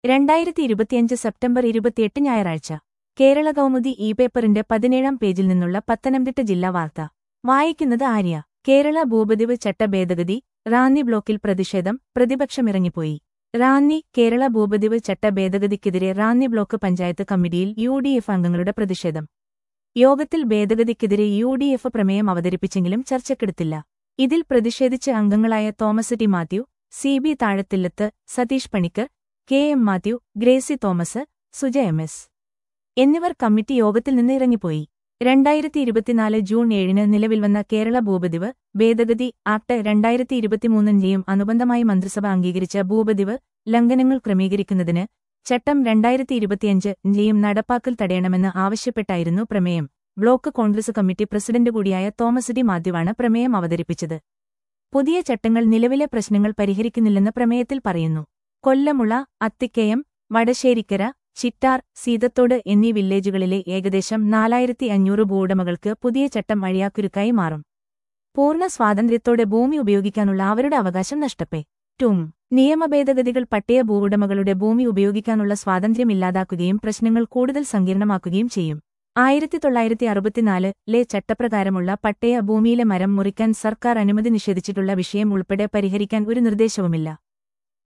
2025 September 28 ഞായറാഴ്ച കേരള കൗമുദി പേപ്പറിന്റെ 17-ാം പേജിൽ നിന്നുള്ള പത്തനംതിട്ട ജില്ലാ വാർത്ത വായിക്കുന്നത് ആര്യ. കേരള ഭൂപതിവ് ചട്ട ഭേദഗതി, റാന്നി ബ്ലോക്കിൽ പ്രതിഷേധം, പ്രതിപക്ഷമിറങ്ങിപ്പോയി. റാന്നി. കേരള ഭൂപതിവ് ചട്ട ഭേദഗതിക്കെതിരെ റാന്നി ബ്ലോക്ക് പഞ്ചായത്ത് കമ്മിറ്റിയിൽ UDF അംഗങ്ങളുടെ പ്രതിഷേധം. യോഗത്തിൽ ഭേദഗതിക്കെതിരെ UDF പ്രമേയം അവതരിപ്പിച്ചെങ്കിലും ചർച്ചക്കെടുത്തില്ല. ഇതിൽ പ്രതിഷേധിച്ച് അംഗങ്ങളായ Thomas T Mathew, CB Thazhathillath, Satheesh Panicker, KM Mathew, Gracy Thomas, Suja MS എന്നിവർ കമ്മിറ്റി യോഗത്തിൽ നിന്ന് ഇറങ്ങിപ്പോയി. 2024 ജൂൺ 7 നിലവിൽ വന്ന കേരള ഭൂപതിവ് ഭേദഗതി ആക്ട് 2023-ന്റെയും അനുബന്ധമായി മന്ത്രിസഭ അംഗീകരിച്ച ഭൂപതിവ് ലംഘനങ്ങൾ ക്രമീകരിക്കുന്നതിന് ചട്ടം 2025-ന്റെയും നടപ്പാക്കൽ തടയണമെന്ന് ആവശ്യപ്പെട്ടായിരുന്നു പ്രമേയം. ബ്ലോക്ക് കോൺഗ്രസ് കമ്മിറ്റി പ്രസിഡന്റ് കൂടിയായ തോമസ് ടി മാത്യുവാണ് പ്രമേയം അവതരിപ്പിച്ചത്. പുതിയ ചട്ടങ്ങൾ നിലവിലെ പ്രശ്നങ്ങൾ പരിഹരിക്കുന്നില്ലെന്ന് പ്രമേയത്തിൽ പറയുന്നു. കൊല്ലമുള, അത്തിക്കയം, വടശ്ശേരിക്കര, ചിറ്റാർ, സീതത്തോട് എന്നീ വില്ലേജുകളിലെ ഏകദേശം 4500 ഭൂവുടമകൾക്ക് പുതിയ ചട്ടം അഴിയാക്കുരുക്കായി മാറും. പൂർണ്ണ സ്വാതന്ത്ര്യത്തോടെ ഭൂമി ഉപയോഗിക്കാനുള്ള അവരുടെ അവകാശം നഷ്ടപ്പെട്ടും. നിയമഭേദഗതികൾ പട്ടയ ഭൂവുടമകളുടെ ഭൂമി ഉപയോഗിക്കാനുള്ള സ്വാതന്ത്ര്യം ഇല്ലാതാക്കുകയും പ്രശ്നങ്ങൾ കൂടുതൽ സങ്കീർണമാക്കുകയും ചെയ്യും. 1964-ലെ ചട്ടപ്രകാരമുള്ള പട്ടയ ഭൂമിയിലെ മരം മുറിക്കാൻ സർക്കാർ അനുമതി നിഷേധിച്ചിട്ടുള്ള വിഷയം ഉൾപ്പെടെ പരിഹരിക്കാൻ ഒരു നിർദ്ദേശവുമില്ല.